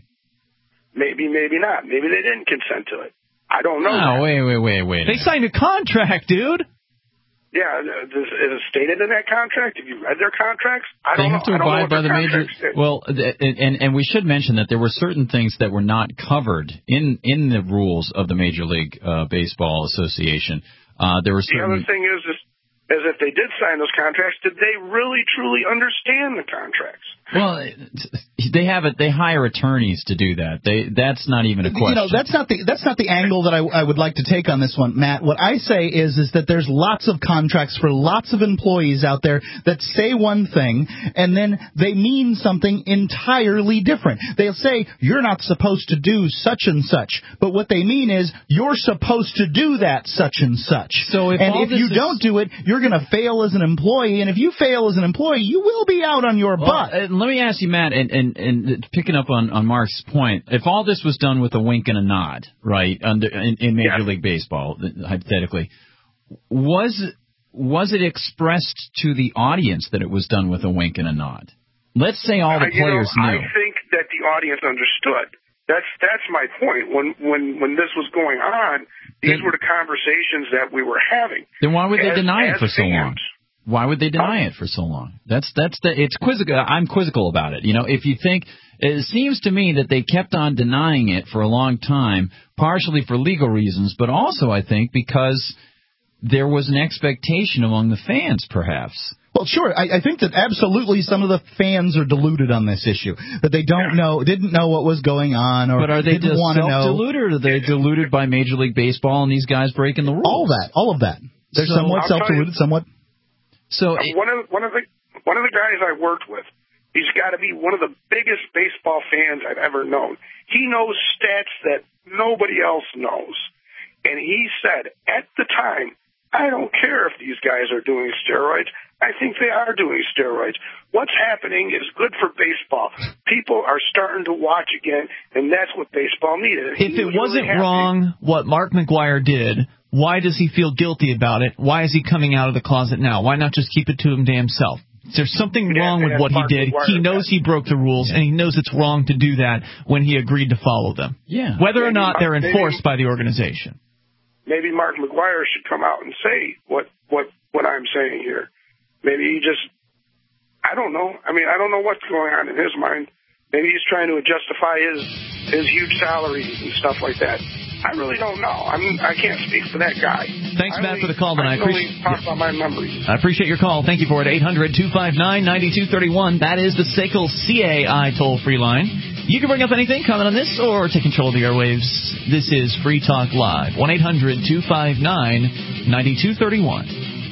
Maybe, maybe not. Maybe they didn't consent to it. I don't know. No, wait, wait, wait, wait. They signed a contract, dude. Yeah, is it stated in that contract? Have you read their contracts? I don't they have know. to abide by the major. Well, and and we should mention that there were certain things that were not covered in in the rules of the Major League uh, Baseball Association. Uh, there were certain. The other thing is, is, is if they did sign those contracts, did they really truly understand the contracts? Well. They have it. They hire attorneys to do that. They that's not even a question. You know, that's not the that's not the angle that I, I would like to take on this one, Matt. What I say is is that there's lots of contracts for lots of employees out there that say one thing and then they mean something entirely different. They'll say you're not supposed to do such and such, but what they mean is you're supposed to do that such and such. So if and all if this you is... don't do it, you're going to fail as an employee. And if you fail as an employee, you will be out on your well, butt. Uh, let me ask you, Matt, and, and And picking up on, on Mark's point, if all this was done with a wink and a nod, right, under in, in Major yeah. League Baseball, hypothetically, was was it expressed to the audience that it was done with a wink and a nod? Let's say all the uh, players you know, knew. I think that the audience understood. That's that's my point. When when when this was going on, these then, were the conversations that we were having. Then why would they as, deny it for so fans. long? Why would they deny it for so long? That's that's the it's quizzical. I'm quizzical about it. You know, if you think it seems to me that they kept on denying it for a long time, partially for legal reasons, but also I think because there was an expectation among the fans, perhaps. Well, sure. I, I think that absolutely some of the fans are deluded on this issue, that they don't know, didn't know what was going on, or but are they didn't want to know. Self-deluded, or are they deluded by Major League Baseball and these guys breaking the rules? All that, all of that. They're so, somewhat self-deluded, somewhat. So it, one of one of the one of the guys I worked with, he's got to be one of the biggest baseball fans I've ever known. He knows stats that nobody else knows, and he said at the time, I don't care if these guys are doing steroids. I think they are doing steroids. What's happening is good for baseball. People are starting to watch again, and that's what baseball needed. If it wasn't wrong what Mark McGwire did, why does he feel guilty about it? Why is he coming out of the closet now? Why not just keep it to him damn self? There's something yeah, wrong with what he did. He knows he broke the rules, yeah. and he knows it's wrong to do that when he agreed to follow them. Yeah. Whether maybe or not they're maybe, enforced by the organization. Maybe Mark McGwire should come out and say what, what, what I'm saying here. Maybe he just, I don't know. I mean, I don't know what's going on in his mind. Maybe he's trying to justify his his huge salaries and stuff like that. I really don't know. I mean, I can't speak for that guy. Thanks, I Matt, only, for the call, and I, I appreciate talk about my memories. I appreciate your call. Thank you for it. eight hundred two five nine nine two three one. That is the S A C L C A I toll-free line. You can bring up anything, comment on this, or take control of the airwaves. This is Free Talk Live. one eight hundred two five nine nine two three one.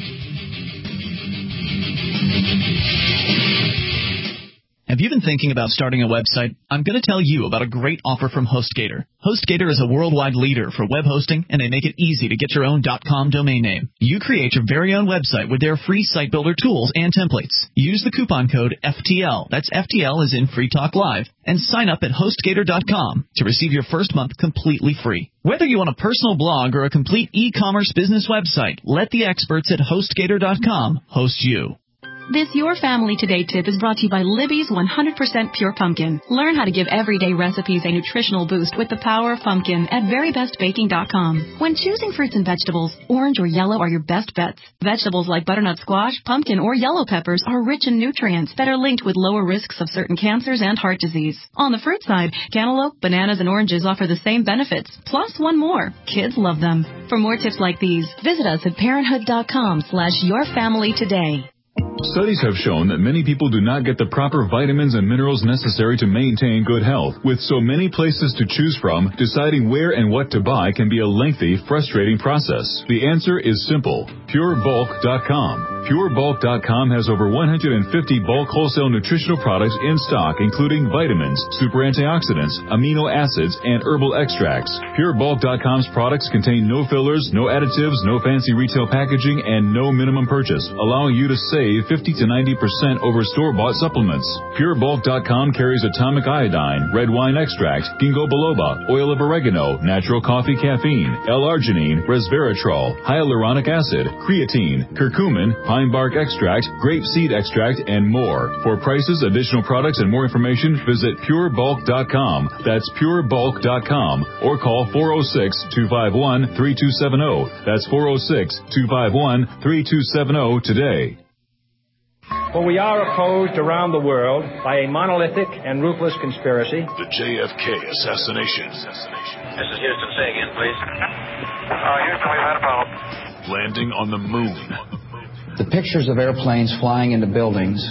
Have you been thinking about starting a website? I'm going to tell you about a great offer from HostGator. HostGator is a worldwide leader for web hosting, and they make it easy to get your own .com domain name. You create your very own website with their free site builder tools and templates. Use the coupon code F T L, that's F T L as in Free Talk Live, and sign up at HostGator dot com to receive your first month completely free. Whether you want a personal blog or a complete e-commerce business website, let the experts at HostGator dot com host you. This Your Family Today tip is brought to you by Libby's one hundred percent Pure Pumpkin. Learn how to give everyday recipes a nutritional boost with the power of pumpkin at very best baking dot com. When choosing fruits and vegetables, orange or yellow are your best bets. Vegetables like butternut squash, pumpkin, or yellow peppers are rich in nutrients that are linked with lower risks of certain cancers and heart disease. On the fruit side, cantaloupe, bananas, and oranges offer the same benefits, plus one more. Kids love them. For more tips like these, visit us at parenthood dot com slash your family today. Studies have shown that many people do not get the proper vitamins and minerals necessary to maintain good health. With so many places to choose from, deciding where and what to buy can be a lengthy, frustrating process. The answer is simple. pure bulk dot com. pure bulk dot com has over one hundred fifty bulk wholesale nutritional products in stock, including vitamins, super antioxidants, amino acids, and herbal extracts. pure bulk dot com's products contain no fillers, no additives, no fancy retail packaging, and no minimum purchase, allowing you to save fifty to ninety percent over store-bought supplements. pure bulk dot com carries atomic iodine, red wine extract, ginkgo biloba, oil of oregano, natural coffee caffeine, L-arginine, resveratrol, hyaluronic acid, creatine, curcumin, pine bark extract, grape seed extract, and more. For prices, additional products, and more information, visit pure bulk dot com. That's pure bulk dot com. Or call four oh six, two five one, three two seven oh. That's four oh six, two five one, three two seven oh today. For we are opposed around the world by a monolithic and ruthless conspiracy. The J F K assassination. This is Houston. Say again, please. Uh, Houston, we've had a problem. Landing on the moon. The pictures of airplanes flying into buildings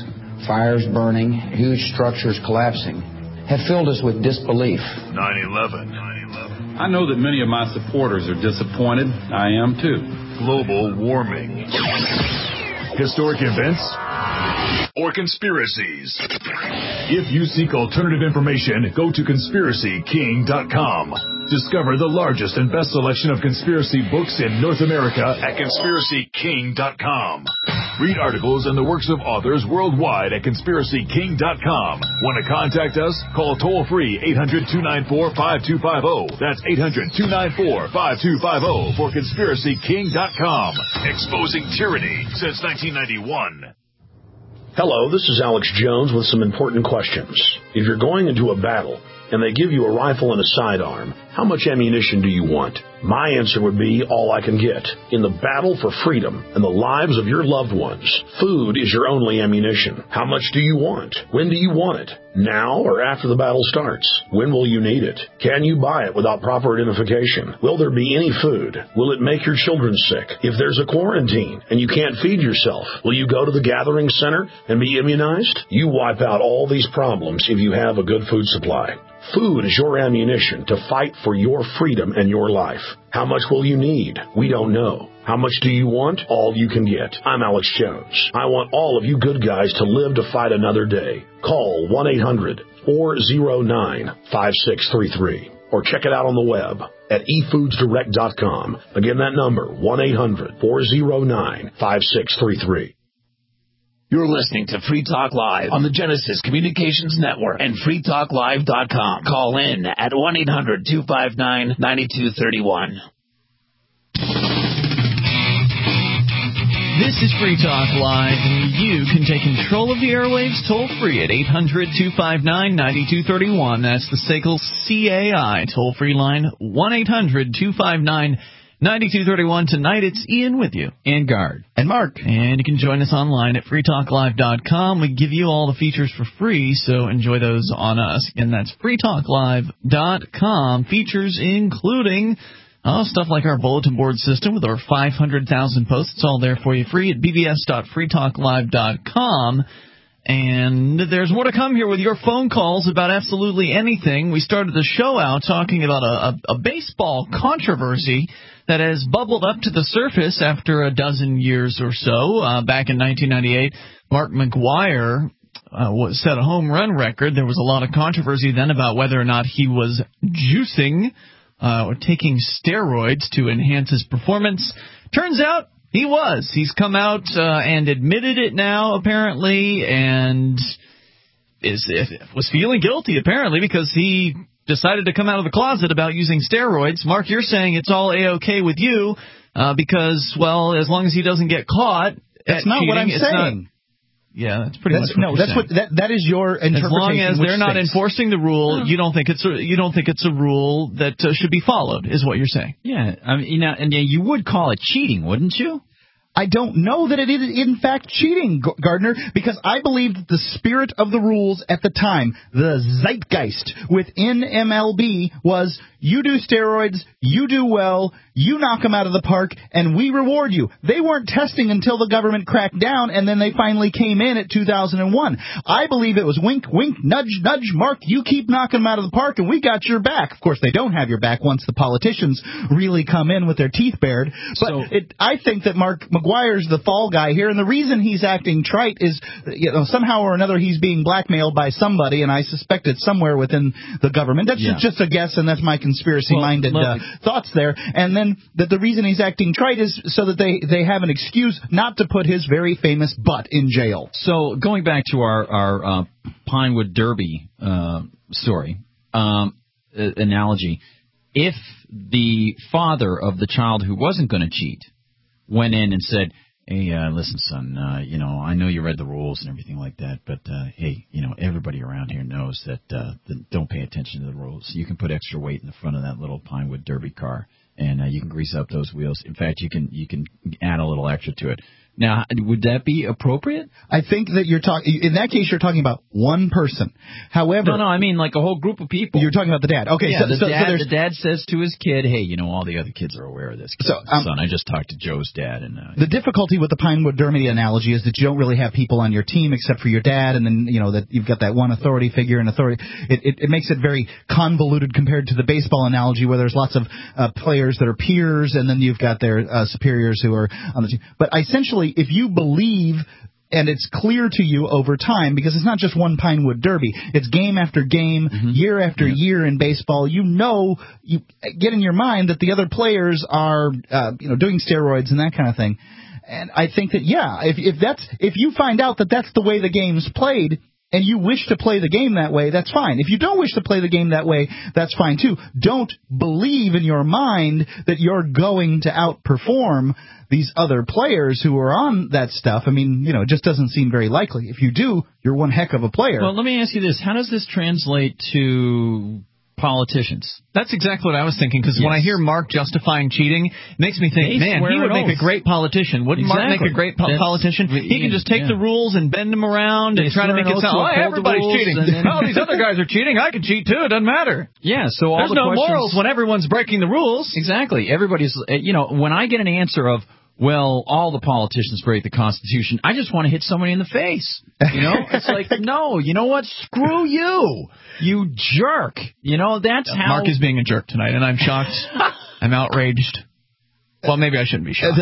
fires burning, huge structures collapsing, have filled us with disbelief. nine eleven. I know that many of my supporters are disappointed. I am too. Global warming. Historic events or conspiracies. If you seek alternative information, go to conspiracy king dot com. Discover the largest and best selection of conspiracy books in North America at conspiracy king dot com. Read articles and the works of authors worldwide at conspiracy king dot com. Want to contact us? Call toll-free eight hundred, two nine four, five two five zero. That's eight hundred, two nine four, five two five zero for conspiracy king dot com. Exposing tyranny since nineteen ninety-one. Hello, this is Alex Jones with some important questions. If you're going into a battle and they give you a rifle and a sidearm, how much ammunition do you want? My answer would be all I can get. In the battle for freedom and the lives of your loved ones, food is your only ammunition. How much do you want? When do you want it? Now or after the battle starts? When will you need it? Can you buy it without proper identification? Will there be any food? Will it make your children sick? If there's a quarantine and you can't feed yourself, will you go to the gathering center and be immunized? You wipe out all these problems if you have a good food supply. Food is your ammunition to fight for your freedom and your life. How much will you need? We don't know. How much do you want? All you can get. I'm Alex Jones. I want all of you good guys to live to fight another day. Call one eight hundred, four oh nine, five six three three or check it out on the web at e foods direct dot com. Again, that number, one eight hundred, four oh nine, five six three three. You're listening to Free Talk Live on the Genesis Communications Network and free talk live dot com. Call in at one eight hundred, two five nine, nine two three one. This is Free Talk Live, and you can take control of the airwaves toll-free at eight hundred, two five nine, nine two three one. That's the S A C L C A I toll-free line, one eight hundred, two five nine, nine two three one. Tonight it's Ian with you. And Guard. And Mark. And you can join us online at free talk live dot com. We give you all the features for free, so enjoy those on us. Again, that's free talk live dot com. Features including oh, stuff like our bulletin board system with over five hundred thousand posts. It's all there for you free at b b s dot free talk live dot com. And there's more to come here with your phone calls about absolutely anything. We started the show out talking about a, a, a baseball controversy that has bubbled up to the surface after a dozen years or so. Uh, back in nineteen ninety-eight, Mark McGwire uh, was, set a home run record. There was a lot of controversy then about whether or not he was juicing uh, or taking steroids to enhance his performance. Turns out he was. He's come out uh, and admitted it now, apparently, and is was feeling guilty, apparently, because he decided to come out of the closet about using steroids. Mark, you're saying it's all A-okay with you uh, because, well, as long as he doesn't get caught That's at not cheating, what I'm it's saying. Not, yeah, that's pretty that's, much what no. you're That's saying. what that that is your interpretation. As long as they're not states. enforcing the rule, no. you don't think it's a, you don't think it's a rule that uh, should be followed, is what you're saying. Yeah, I mean, you know, and you would call it cheating, wouldn't you? I don't know that it is, in fact, cheating, Gardner, because I believe that the spirit of the rules at the time, the zeitgeist within M L B was, you do steroids, you do well, you knock them out of the park, and we reward you. They weren't testing until the government cracked down, and then they finally came in at two thousand one. I believe it was wink, wink, nudge, nudge, Mark, you keep knocking them out of the park, and we got your back. Of course, they don't have your back once the politicians really come in with their teeth bared. But so, it, I think that Mark McGwire's the fall guy here, and the reason he's acting trite is, you know, somehow or another he's being blackmailed by somebody, and I suspect it's somewhere within the government. That's yeah. just a guess, and that's my conspiracy-minded well, uh, thoughts there. And then that the reason he's acting trite is so that they, they have an excuse not to put his very famous butt in jail. So going back to our, our uh, Pinewood Derby uh, story, um, uh, analogy, if the father of the child who wasn't going to cheat went in and said, hey, uh, listen, son, uh, you know, I know you read the rules and everything like that, but, uh, hey, you know, everybody around here knows that uh, the, don't pay attention to the rules. You can put extra weight in the front of that little Pinewood Derby car, and uh, you can grease up those wheels. In fact, you can you can add a little extra to it. Now, would that be appropriate? I think that you're talking, in that case, you're talking about one person. However. No, no, I mean like a whole group of people. You're talking about the dad. Okay, yeah, so, the, so, dad, so the dad says to his kid, hey, you know, all the other kids are aware of this. Kid. So, um, Son, I just talked to Joe's dad. and uh, The difficulty with the Pinewood Derby analogy is that you don't really have people on your team except for your dad, and then, you know, that you've got that one authority figure and authority. It, it, it makes it very convoluted compared to the baseball analogy where there's lots of uh, players that are peers, and then you've got their uh, superiors who are on the team. But essentially, if you believe, and it's clear to you over time, because it's not just one Pinewood Derby, it's game after game, mm-hmm. year after yeah. year in baseball, you know, you get in your mind that the other players are, uh, you know, doing steroids and that kind of thing. And I think that, yeah, if, if that's, if you find out that that's the way the game's played, and you wish to play the game that way, that's fine. If you don't wish to play the game that way, that's fine too. Don't believe in your mind that you're going to outperform these other players who are on that stuff. I mean, you know, it just doesn't seem very likely. If you do, you're one heck of a player. Well, let me ask you this. How does this translate to politicians? That's exactly what I was thinking, because yes. when I hear Mark justifying cheating, it makes me think, they man, he would make oath. a great politician. Wouldn't exactly. Mark make a great po- politician? He can just take yeah. the rules and bend them around they and try to make it sound, oh, everybody's cheating. Then... oh, these other guys are cheating. I can cheat too. It doesn't matter. Yeah, so all There's the no questions... morals when everyone's breaking the rules. Exactly. Everybody's, you know, when I get an answer of, well, all the politicians break the Constitution, I just want to hit somebody in the face. You know? It's like, no, you know what? Screw you. You jerk. You know, that's yeah, how... Mark is being a jerk tonight, and I'm shocked. I'm outraged. Well, maybe I shouldn't be shocked.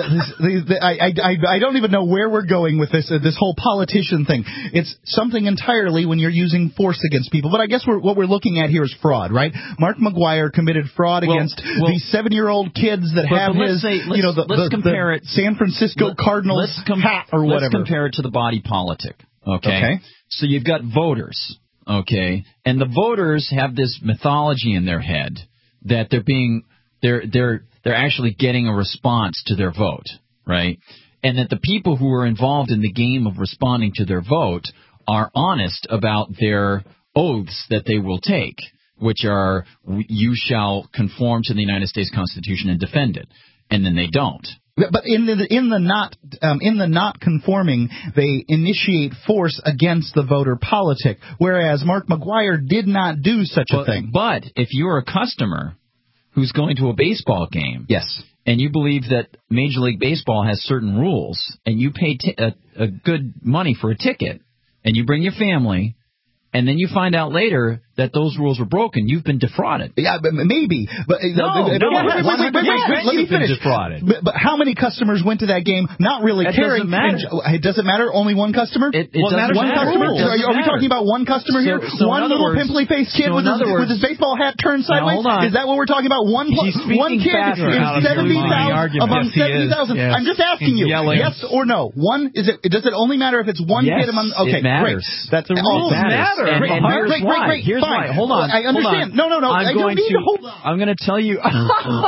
I, I, I don't even know where we're going with this uh, this whole politician thing. It's something entirely when you're using force against people. But I guess we're, what we're looking at here is fraud, right? Mark McGwire committed fraud well, against well, these seven-year-old kids that but, have but his, say, you know, the, let's the, compare the it, San Francisco let, Cardinals com- hat or whatever. Let's compare it to the body politic, okay? okay? So you've got voters, okay? And the voters have this mythology in their head that they're being, they're, they're, they're actually getting a response to their vote, right? And that the people who are involved in the game of responding to their vote are honest about their oaths that they will take, which are, you shall conform to the United States Constitution and defend it. And then they don't. But in the in the not um, in the not conforming, they initiate force against the voter politic, whereas Mark McGwire did not do such but, a thing. But if you're a customer who's going to a baseball game, yes, and you believe that Major League Baseball has certain rules, and you pay t- a, a good money for a ticket, and you bring your family, and then you find out later that those rules were broken, you've been defrauded. Yeah, but maybe. But no, uh, no, wait, wait, wait, wait, wait, wait, wait, let me finish. Defrauded. But, but how many customers went to that game not really that caring? Doesn't matter. And, it doesn't matter. Only one customer. It, it well, doesn't one matter. customer. Are, are we talking about one customer so, here? So one little words, pimply faced kid so with, his, words, with his baseball hat turned sideways? Hold on. Is that what we're talking about? One one kid in seventy thousand among yes, seventy thousand. Yes. I'm just asking you. Yelling. Yes or no? One is it? Does it only matter if it's one yes, kid among? Okay, it matters. great. That's the rules matter. And, and here's great, why. great, great. Here's Fine. why. Hold on. I understand. No, no, no. I'm I going don't need to, to hold on. I'm going to tell you. I'm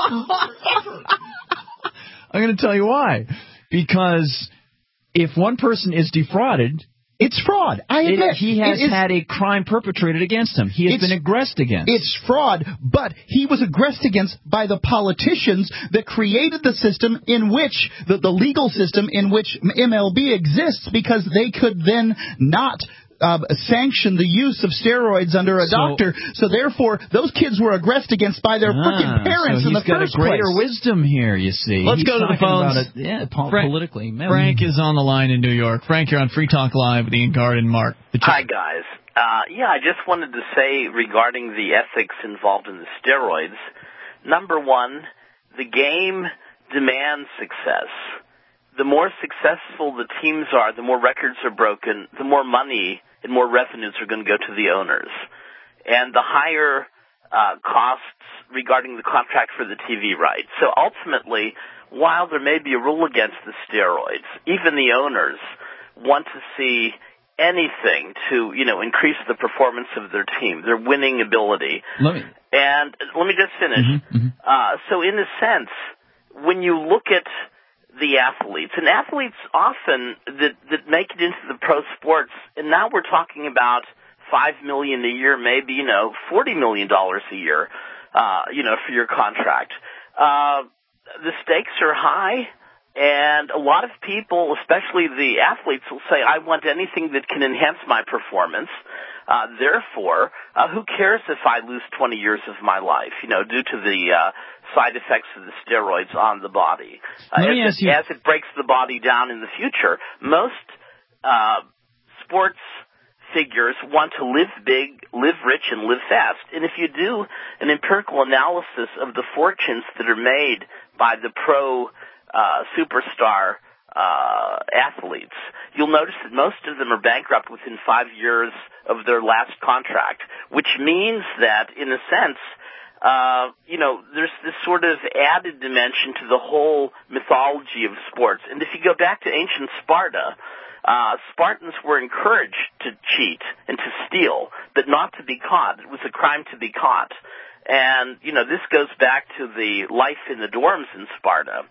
going to tell you why. Because if one person is defrauded, it's fraud. I admit. It, he has it is, had a crime perpetrated against him. He has been aggressed against. It's fraud, but he was aggressed against by the politicians that created the system in which, the, the legal system in which M L B exists, because they could then not Uh, sanction the use of steroids under a so, doctor, so therefore those kids were aggressed against by their ah, freaking parents so in the he's got first a greater place. wisdom here, you see. Let's he's go to the phones. It, yeah, po- Frank, politically. Man. Frank is on the line in New York. Frank, you're on Free Talk Live with Ian Gard and Mark. Hi, guys. Uh, yeah, I just wanted to say regarding the ethics involved in the steroids, number one, the game demands success. The more successful the teams are, the more records are broken, the more money and more revenues are going to go to the owners. And the higher uh, costs regarding the contract for the T V rights. So ultimately, while there may be a rule against the steroids, even the owners want to see anything to, you know, increase the performance of their team, their winning ability. Let me. And let me just finish. Mm-hmm, mm-hmm. Uh, so in a sense, when you look at the athletes, and athletes often that, that make it into the pro sports, and now we're talking about five million dollars a year, maybe, you know, forty million dollars a year, uh, you know, for your contract. Uh, the stakes are high. And a lot of people, especially the athletes, will say, I want anything that can enhance my performance. Uh, therefore, uh, who cares if I lose twenty years of my life, you know, due to the uh, side effects of the steroids on the body. Uh, Let me as, ask it, you- as it breaks the body down in the future, most uh, sports figures want to live big, live rich, and live fast. And if you do an empirical analysis of the fortunes that are made by the pro uh, superstar uh, athletes, you'll notice that most of them are bankrupt within five years of their last contract, which means that, in a sense, uh, you know, there's this sort of added dimension to the whole mythology of sports. And if you go back to ancient Sparta, uh, Spartans were encouraged to cheat and to steal, but not to be caught. It was a crime to be caught. And, you know, this goes back to the life in the dorms in Sparta.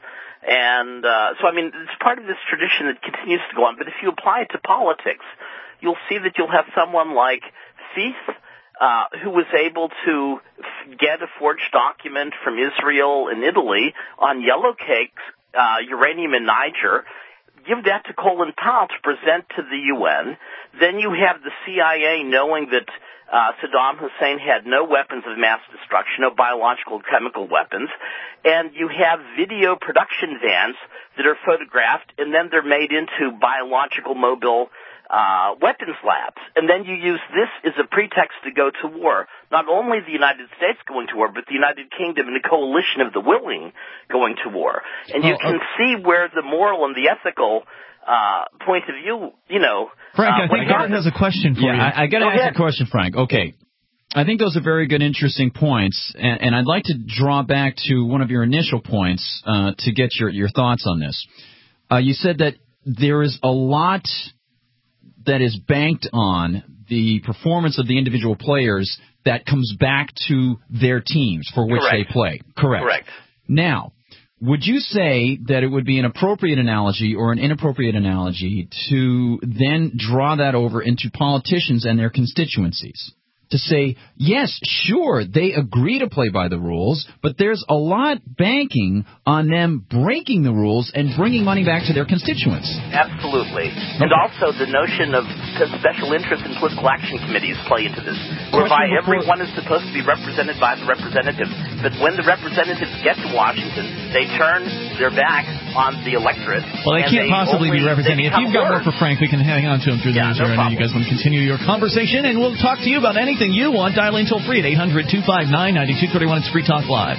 And uh, so, I mean, it's part of this tradition that continues to go on. But if you apply it to politics, you'll see that you'll have someone like Fife, uh, who was able to f- get a forged document from Israel and Italy on yellow cake, uh, uranium in Niger, give that to Colin Powell to present to the U N. Then you have the C I A knowing that uh, Saddam Hussein had no weapons of mass destruction, no biological chemical weapons, and you have video production vans that are photographed, and then they're made into biological mobile uh, weapons labs. And then you use this as a pretext to go to war. Not only the United States going to war, but the United Kingdom and a coalition of the willing going to war. And you Oh, can okay. see where the moral and the ethical uh, point of view, you know... Frank, uh, I think Art has a question for yeah, you. I, I got to Go ask ahead. a question, Frank. Okay. I think those are very good, interesting points, and, and I'd like to draw back to one of your initial points uh, to get your, your thoughts on this. Uh, you said that there is a lot that is banked on the performance of the individual players that comes back to their teams for which Correct. they play. Correct. Correct. Now, would you say that it would be an appropriate analogy or an inappropriate analogy to then draw that over into politicians and their constituencies? To say, yes, sure, they agree to play by the rules, but there's a lot banking on them breaking the rules and bringing money back to their constituents. Absolutely. And also the notion of special interest and political action committees play into this, whereby Question before- everyone is supposed to be represented by the representatives. But when the representatives get to Washington, they turn their back on the electorate. Well, they and can't possibly only, be representing. they If you've got more become for Frank, we can hang on to him through the Yeah, news. no I know you problem. guys want to continue your conversation, and we'll talk to you about anything you want. Dial in toll free at eight hundred two five nine nine two three one. It's Free Talk Live.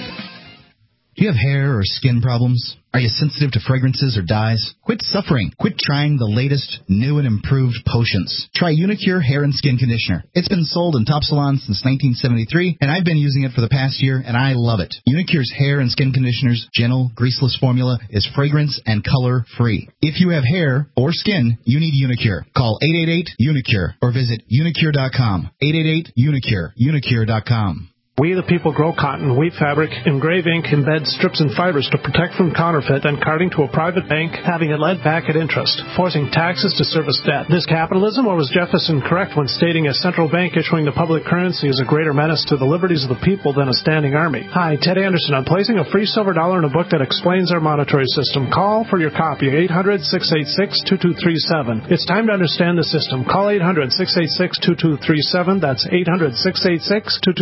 Do you have hair or skin problems? Are you sensitive to fragrances or dyes? Quit suffering. Quit trying the latest, new and improved potions. Try Unicure Hair and Skin Conditioner. It's been sold in top salons since nineteen seventy-three, and I've been using it for the past year, and I love it. Unicure's hair and skin conditioner's gentle, greaseless formula is fragrance and color-free. If you have hair or skin, you need Unicure. Call eight eight eight, UNICURE or visit unicure dot com. eight eight eight, UNICURE. unicure dot com. We the people grow cotton, weave fabric, engrave ink, embed strips and fibers to protect from counterfeit, then carting to a private bank, having it lent back at interest, forcing taxes to service debt. This capitalism, or was Jefferson correct when stating a central bank issuing the public currency is a greater menace to the liberties of the people than a standing army? Hi, Ted Anderson. I'm placing a free silver dollar in a book that explains our monetary system. Call for your copy, eight hundred, six eight six, two two three seven. It's time to understand the system. Call eight hundred, six eight six, two two three seven. That's eight hundred, six eight six, two two three seven.